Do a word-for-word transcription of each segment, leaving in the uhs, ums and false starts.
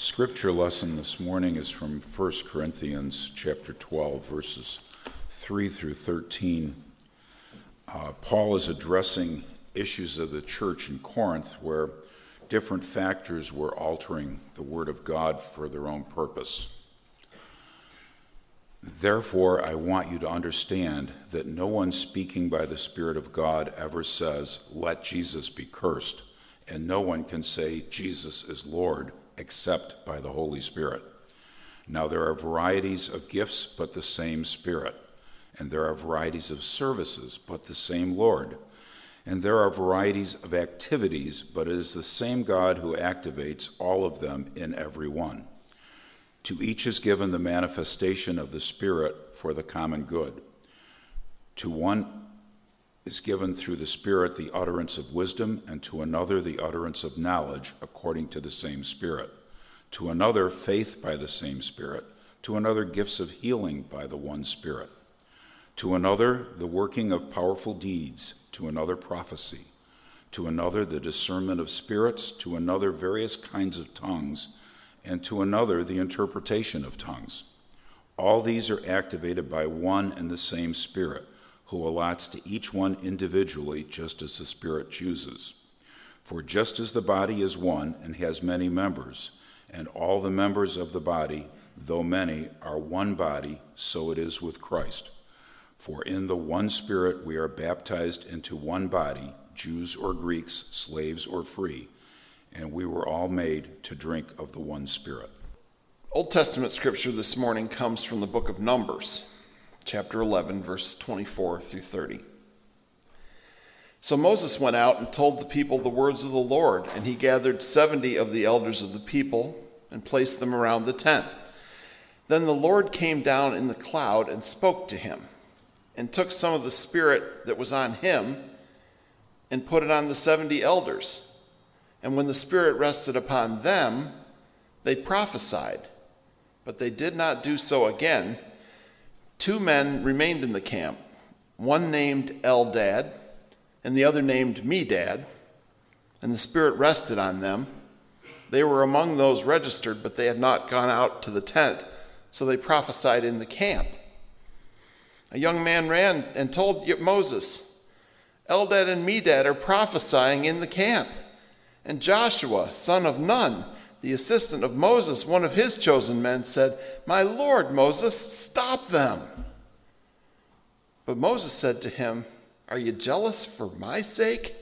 Scripture lesson this morning is from First Corinthians chapter twelve, verses three through thirteen. Uh, Paul is addressing issues of the church in Corinth where different factors were altering the word of God for their own purpose. Therefore, I want you to understand that no one speaking by the Spirit of God ever says, "Let Jesus be cursed," and no one can say, "Jesus is Lord," except by the Holy Spirit. Now there are varieties of gifts, but the same Spirit. And there are varieties of services, but the same Lord. And there are varieties of activities, but it is the same God who activates all of them in every one. To each is given the manifestation of the Spirit for the common good. To one is given through the Spirit the utterance of wisdom, and to another the utterance of knowledge according to the same Spirit. To another faith by the same Spirit. To another gifts of healing by the one Spirit. To another the working of powerful deeds. To another prophecy. To another the discernment of spirits. To another various kinds of tongues. And to another the interpretation of tongues. All these are activated by one and the same Spirit, who allots to each one individually just as the Spirit chooses. For just as the body is one and has many members, and all the members of the body, though many, are one body, so it is with Christ. For in the one Spirit we are baptized into one body, Jews or Greeks, slaves or free, and we were all made to drink of the one Spirit. Old Testament scripture this morning comes from the book of Numbers, chapter eleven, verse twenty-four through thirty. So Moses went out and told the people the words of the Lord, and he gathered seventy of the elders of the people and placed them around the tent. Then the Lord came down in the cloud and spoke to him, and took some of the Spirit that was on him and put it on the seventy elders. And when the Spirit rested upon them, they prophesied, but they did not do so again. Two men remained in the camp, one named Eldad and the other named Medad, and the Spirit rested on them. They were among those registered, but they had not gone out to the tent, so they prophesied in the camp. A young man ran and told Moses, "Eldad and Medad are prophesying in the camp." And Joshua, son of Nun, the assistant of Moses, one of his chosen men, said, "My lord Moses, stop them." But Moses said to him, "Are you jealous for my sake?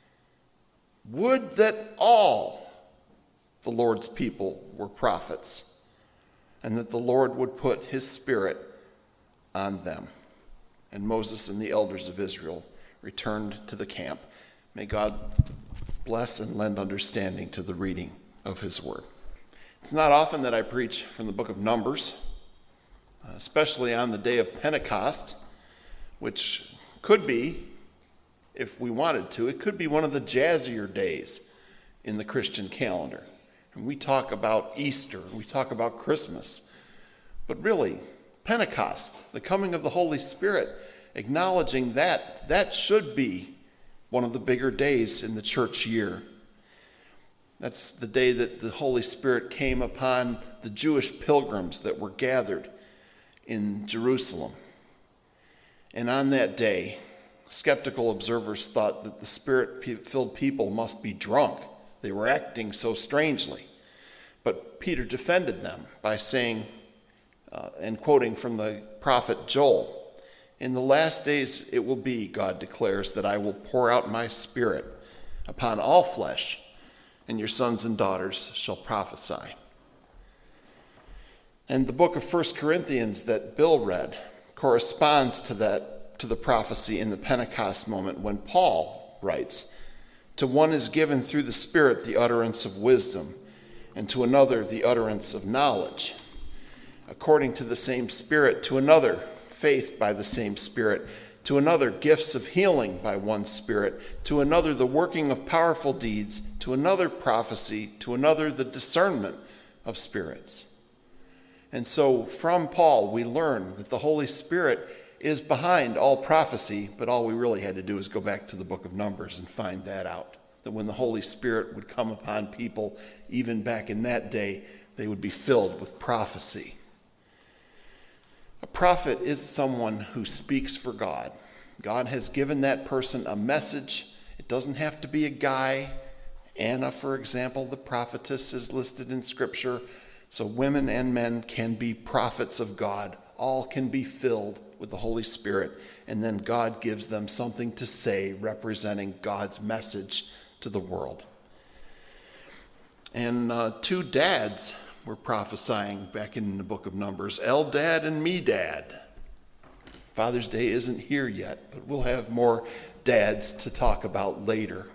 Would that all the Lord's people were prophets, and that the Lord would put his Spirit on them." And Moses and the elders of Israel returned to the camp. May God bless and lend understanding to the reading of his word. It's not often that I preach from the book of Numbers, especially on the day of Pentecost, which could be, if we wanted to, it could be one of the jazzier days in the Christian calendar. And we talk about Easter, we talk about Christmas, but really, Pentecost, the coming of the Holy Spirit, acknowledging that, that should be one of the bigger days in the church year. That's the day that the Holy Spirit came upon the Jewish pilgrims that were gathered in Jerusalem. And on that day, skeptical observers thought that the Spirit-filled people must be drunk. They were acting so strangely. But Peter defended them by saying, uh, and quoting from the prophet Joel, "In the last days it will be, God declares, that I will pour out my Spirit upon all flesh, and your sons and daughters shall prophesy." And the book of First Corinthians that Bill read corresponds to that, to the prophecy in the Pentecost moment when Paul writes, "To one is given through the Spirit the utterance of wisdom, and to another the utterance of knowledge, according to the same Spirit, to another faith by the same Spirit, to another gifts of healing by one Spirit, to another the working of powerful deeds, to another prophecy, to another the discernment of spirits." And so from Paul we learn that the Holy Spirit is behind all prophecy, but all we really had to do is go back to the book of Numbers and find that out. That when the Holy Spirit would come upon people, even back in that day, they would be filled with prophecy. A prophet is someone who speaks for God. God has given that person a message. It doesn't have to be a guy. Anna, for example, the prophetess, is listed in Scripture. So women and men can be prophets of God. All can be filled with the Holy Spirit. And then God gives them something to say representing God's message to the world. And uh, two dads were prophesying back in the book of Numbers, Eldad and Medad. Father's Day isn't here yet, but we'll have more dads to talk about later.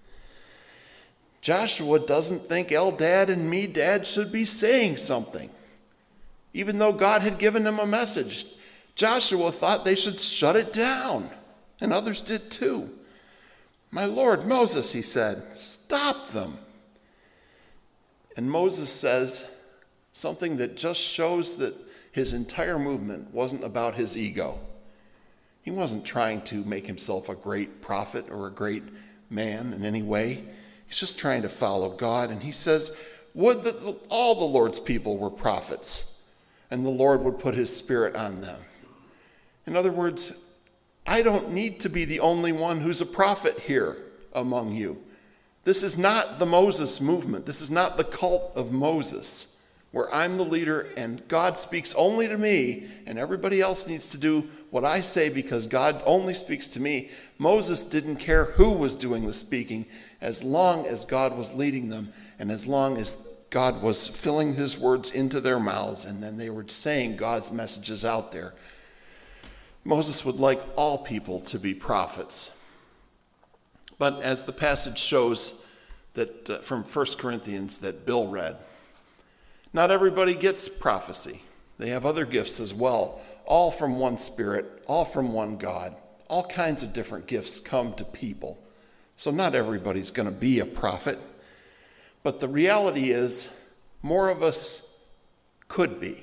Joshua doesn't think Eldad and Medad should be saying something, even though God had given him a message. Joshua thought they should shut it down, and others did too. My Lord, Moses, he said, stop them. And Moses says something that just shows that his entire movement wasn't about his ego. He wasn't trying to make himself a great prophet or a great man in any way. He's just trying to follow God. And he says, would that all the Lord's people were prophets, and the Lord would put his Spirit on them. In other words, I don't need to be the only one who's a prophet here among you. This is not the Moses movement. This is not the cult of Moses, where I'm the leader and God speaks only to me and everybody else needs to do what I say because God only speaks to me. Moses didn't care who was doing the speaking as long as God was leading them and as long as God was filling his words into their mouths and then they were saying God's messages out there. Moses would like all people to be prophets. But as the passage shows that uh, from First Corinthians that Bill read, not everybody gets prophecy. They have other gifts as well, all from one Spirit, all from one God. All kinds of different gifts come to people. So not everybody's going to be a prophet. But the reality is, more of us could be.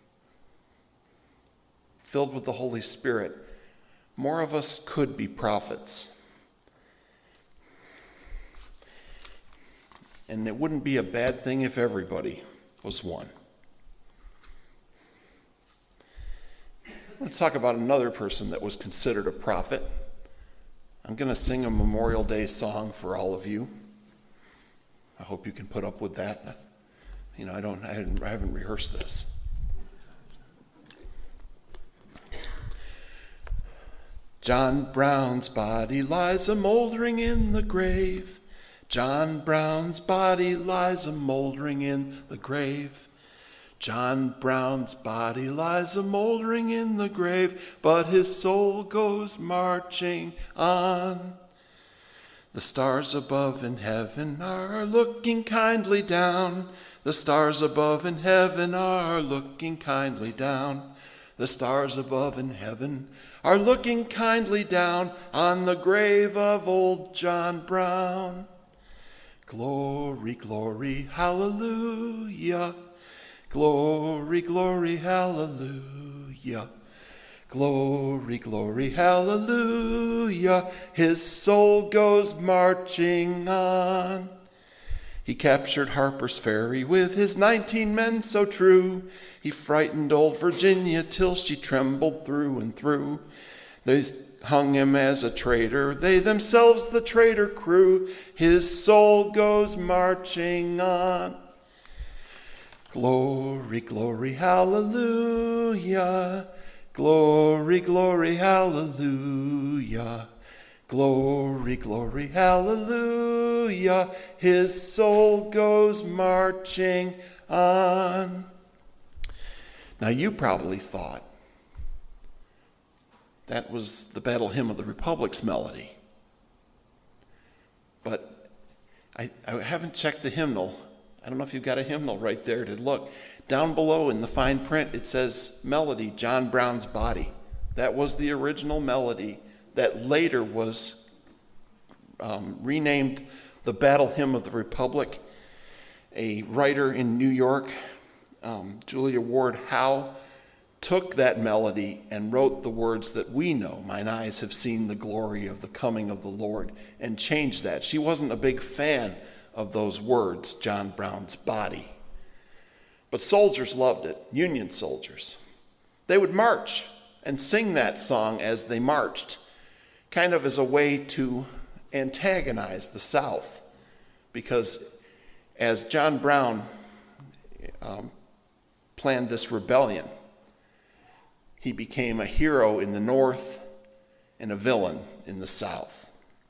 Filled with the Holy Spirit, more of us could be prophets. And it wouldn't be a bad thing if everybody was one. I want to talk about another person that was considered a prophet. I'm going to sing a Memorial Day song for all of you. I hope you can put up with that. You know, I don't. I haven't, I haven't rehearsed this. John Brown's body lies a moldering in the grave. John Brown's body lies a moldering in the grave. John Brown's body lies a moldering in the grave, but his soul goes marching on. The stars above in heaven are looking kindly down. The stars above in heaven are looking kindly down. The stars above in heaven are looking kindly down on the grave of old John Brown. Glory, glory, hallelujah. Glory, glory, hallelujah. Glory, glory, hallelujah. His soul goes marching on. He captured Harper's Ferry with his nineteen men so true. He frightened old Virginia till she trembled through and through. They hung him as a traitor, they themselves the traitor crew. His soul goes marching on. Glory, glory, hallelujah. Glory, glory, hallelujah. Glory, glory, hallelujah. His soul goes marching on. Now you probably thought that was the Battle Hymn of the Republic's melody. But I, I haven't checked the hymnal. I don't know if you've got a hymnal right there to look. Down below in the fine print, it says melody, John Brown's Body. That was the original melody that later was um, renamed the Battle Hymn of the Republic. A writer in New York, um, Julia Ward Howe, took that melody and wrote the words that we know, mine eyes have seen the glory of the coming of the Lord, and changed that. She wasn't a big fan of those words, John Brown's body. But soldiers loved it, Union soldiers. They would march and sing that song as they marched, kind of as a way to antagonize the South. Because as John Brown um, planned this rebellion, he became a hero in the North and a villain in the South.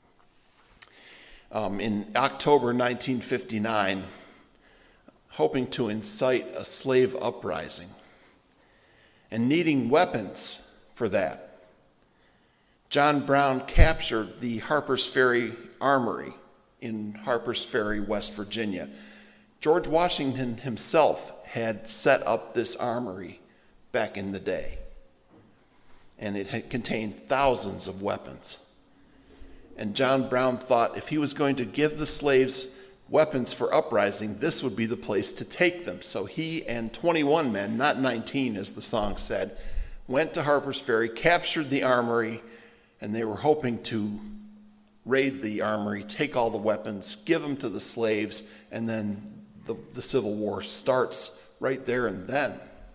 Um, in October nineteen fifty-nine, hoping to incite a slave uprising and needing weapons for that, John Brown captured the Harper's Ferry Armory in Harper's Ferry, West Virginia. George Washington himself had set up this armory back in the day, and it had contained thousands of weapons. And John Brown thought if he was going to give the slaves weapons for uprising, this would be the place to take them. So he and twenty-one men, not nineteen as the song said, went to Harper's Ferry, captured the armory, and they were hoping to raid the armory, take all the weapons, give them to the slaves, and then the, the Civil War starts right there and then.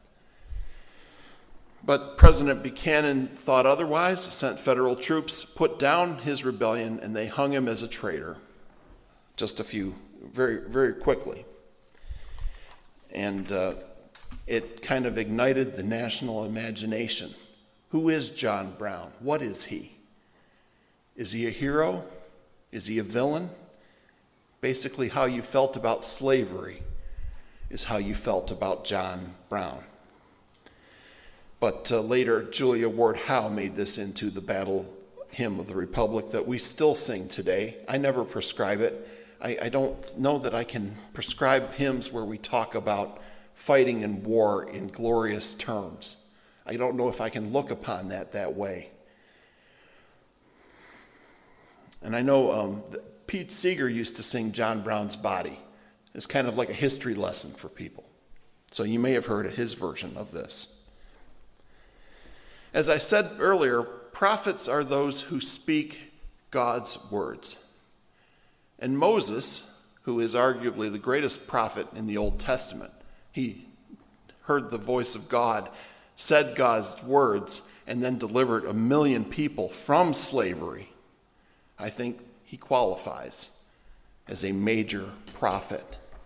But President Buchanan thought otherwise, sent federal troops, put down his rebellion, and they hung him as a traitor. Just a few, very, very quickly. And uh, it kind of ignited the national imagination. Who is John Brown? What is he? Is he a hero? Is he a villain? Basically, how you felt about slavery is how you felt about John Brown. But uh, later, Julia Ward Howe made this into the battle hymn of the Republic that we still sing today. I never prescribe it. I, I don't know that I can prescribe hymns where we talk about fighting in war in glorious terms. I don't know if I can look upon that that way. And I know um, Pete Seeger used to sing John Brown's Body. It's kind of like a history lesson for people. So you may have heard his version of this. As I said earlier, prophets are those who speak God's words. And Moses, who is arguably the greatest prophet in the Old Testament, he heard the voice of God, said God's words, and then delivered a million people from slavery. I think he qualifies as a major prophet.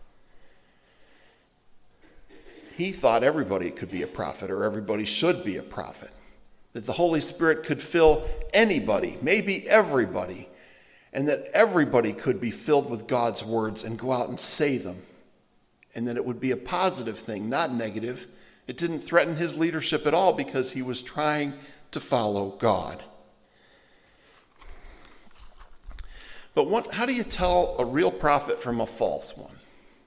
He thought everybody could be a prophet, or everybody should be a prophet. That the Holy Spirit could fill anybody, maybe everybody, and that everybody could be filled with God's words and go out and say them. And that it would be a positive thing, not negative. It didn't threaten his leadership at all because he was trying to follow God. But what, how do you tell a real prophet from a false one?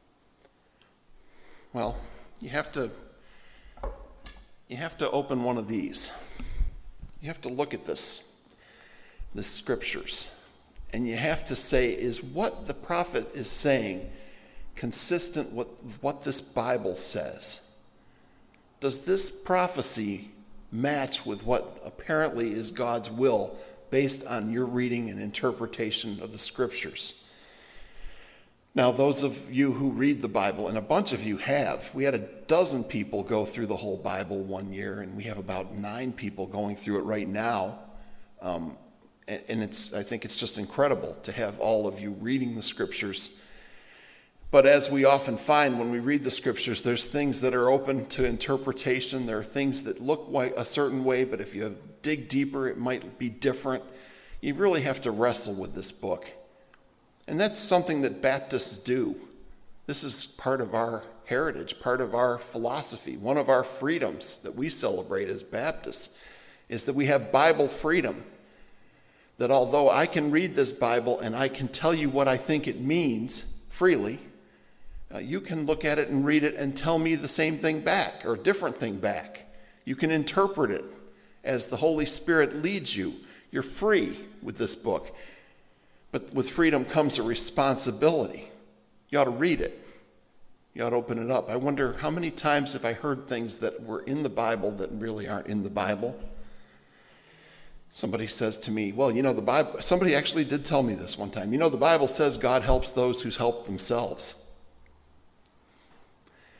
Well, you have to you have to open one of these. You have to look at this, the scriptures, and you have to say, is what the prophet is saying consistent with what this Bible says? Does this prophecy match with what apparently is God's will based on your reading and interpretation of the scriptures? Now, those of you who read the Bible, and a bunch of you have, we had a dozen people go through the whole Bible one year, and we have about nine people going through it right now. Um, and, and it's, I think it's just incredible to have all of you reading the scriptures. But as we often find when we read the scriptures, there's things that are open to interpretation. There are things that look a certain way, but if you dig deeper, it might be different. You really have to wrestle with this book. And that's something that Baptists do. This is part of our heritage, part of our philosophy. One of our freedoms that we celebrate as Baptists is that we have Bible freedom. That although I can read this Bible and I can tell you what I think it means freely, uh, you can look at it and read it and tell me the same thing back or a different thing back. You can interpret it as the Holy Spirit leads you. You're free with this book. But with freedom comes a responsibility. You ought to read it. You ought to open it up. I wonder how many times have I heard things that were in the Bible that really aren't in the Bible? Somebody says to me, well, you know, the Bible, somebody actually did tell me this one time. You know, the Bible says God helps those who help themselves.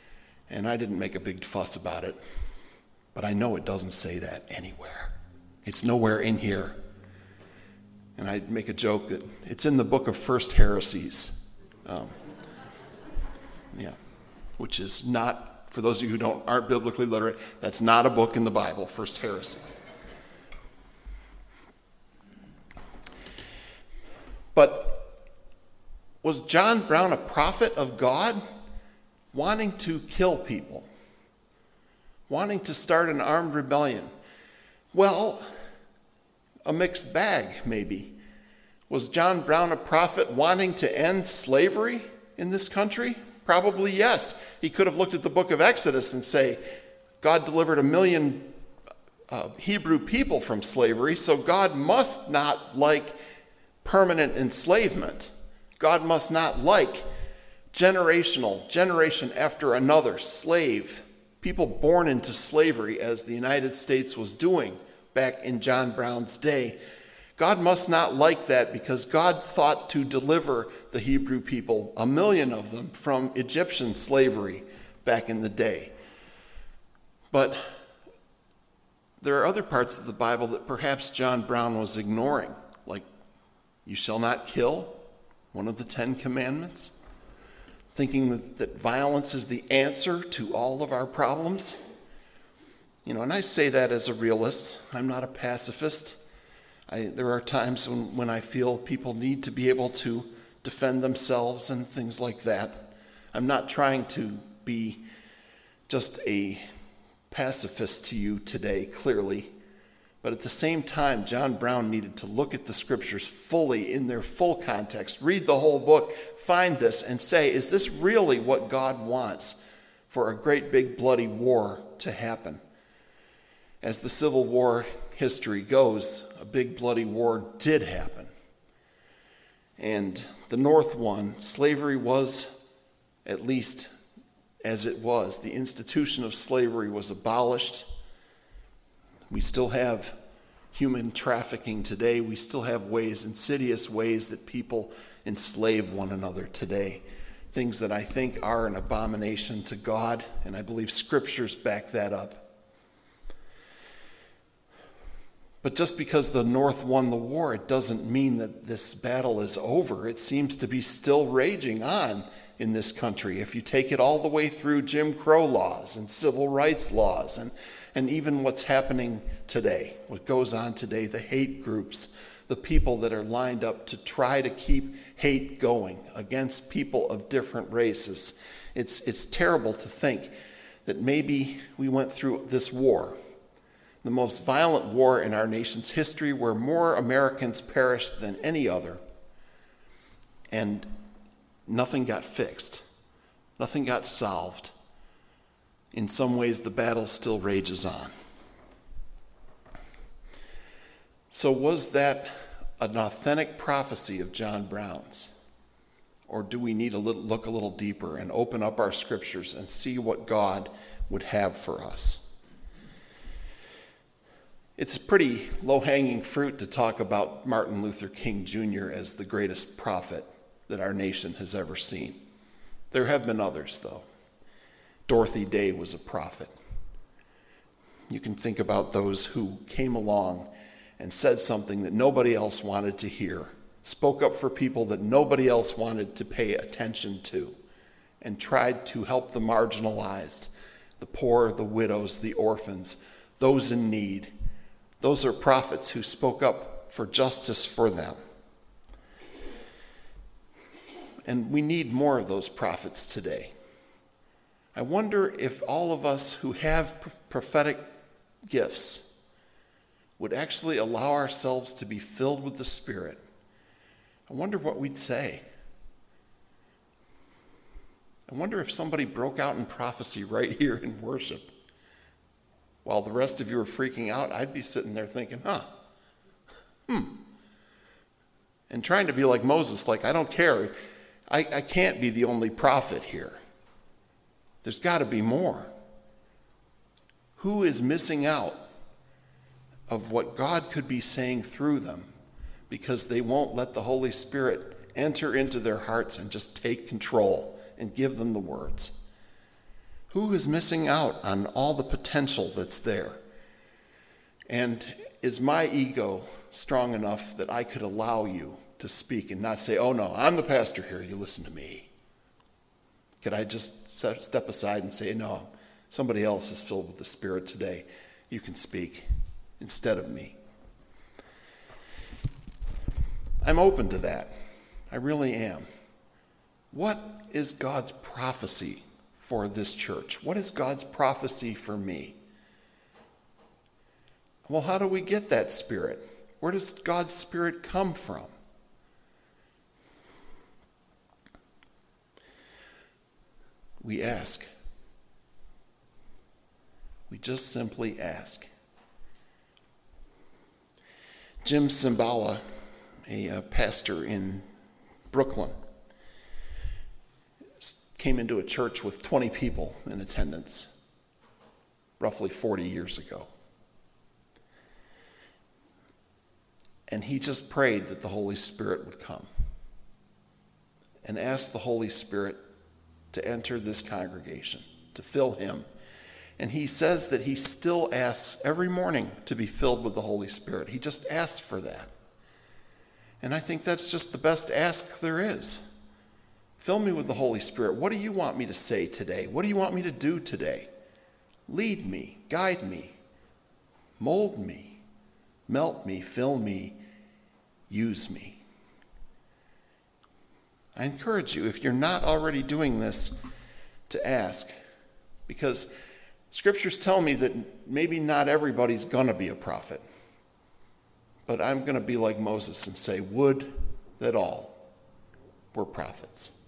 And I didn't make a big fuss about it, but I know it doesn't say that anywhere. It's nowhere in here. And I'd make a joke that it's in the book of First Heresies. Um, yeah, which is not, for those of you who don't aren't biblically literate, that's not a book in the Bible, First Heresies. But was John Brown a prophet of God, wanting to kill people, wanting to start an armed rebellion? Well, a mixed bag, maybe. Was John Brown a prophet wanting to end slavery in this country? Probably yes. He could have looked at the book of Exodus and say, God delivered a million uh, Hebrew people from slavery, so God must not like permanent enslavement. God must not like generational, generation after another, slave, people born into slavery as the United States was doing back in John Brown's day. God must not like that because God thought to deliver the Hebrew people, a million of them, from Egyptian slavery back in the day. But there are other parts of the Bible that perhaps John Brown was ignoring, like you shall not kill, one of the Ten Commandments, thinking that, that violence is the answer to all of our problems. You know, and I say that as a realist. I'm not a pacifist. I, there are times when, when I feel people need to be able to defend themselves and things like that. I'm not trying to be just a pacifist to you today, clearly. But at the same time, John Brown needed to look at the scriptures fully in their full context, read the whole book, find this, and say, is this really what God wants for a great big bloody war to happen? As the Civil War history goes, a big bloody war did happen. And the North won. Slavery was, at least as it was, the institution of slavery was abolished. We still have human trafficking today. We still have ways, insidious ways, that people enslave one another today. Things that I think are an abomination to God, and I believe scriptures back that up. But just because the North won the war, it doesn't mean that this battle is over. It seems to be still raging on in this country. If you take it all the way through Jim Crow laws and civil rights laws and And even what's happening today, what goes on today, the hate groups, the people that are lined up to try to keep hate going against people of different races. It's, it's terrible to think that maybe we went through this war, the most violent war in our nation's history, where more Americans perished than any other, and nothing got fixed, nothing got solved. In some ways, the battle still rages on. So was that an authentic prophecy of John Brown's? Or do we need to look a little deeper and open up our scriptures and see what God would have for us? It's pretty low-hanging fruit to talk about Martin Luther King Junior as the greatest prophet that our nation has ever seen. There have been others, though. Dorothy Day was a prophet. You can think about those who came along and said something that nobody else wanted to hear, spoke up for people that nobody else wanted to pay attention to, and tried to help the marginalized, the poor, the widows, the orphans, those in need. Those are prophets who spoke up for justice for them. And we need more of those prophets today. I wonder if all of us who have prophetic gifts would actually allow ourselves to be filled with the Spirit. I wonder what we'd say. I wonder if somebody broke out in prophecy right here in worship. While the rest of you are freaking out, I'd be sitting there thinking, huh, hmm. And trying to be like Moses, like, I don't care. I, I can't be the only prophet here. There's got to be more. Who is missing out of what God could be saying through them because they won't let the Holy Spirit enter into their hearts and just take control and give them the words? Who is missing out on all the potential that's there? And is my ego strong enough that I could allow you to speak and not say, oh no, I'm the pastor here, you listen to me? Could I just step aside and say, no, somebody else is filled with the Spirit today, you can speak instead of me? I'm open to that. I really am. What is God's prophecy for this church? What is God's prophecy for me? Well, how do we get that Spirit? Where does God's Spirit come from? We ask. We just simply ask. Jim Cymbala, a, a pastor in Brooklyn, came into a church with twenty people in attendance roughly forty years ago. And he just prayed that the Holy Spirit would come and asked the Holy Spirit to enter this congregation, to fill him. And he says that he still asks every morning to be filled with the Holy Spirit. He just asks for that. And I think that's just the best ask there is. Fill me with the Holy Spirit. What do you want me to say today? What do you want me to do today? Lead me, guide me, mold me, melt me, fill me, use me. I encourage you, if you're not already doing this, to ask. Because scriptures tell me that maybe not everybody's going to be a prophet. But I'm going to be like Moses and say, would that all were prophets.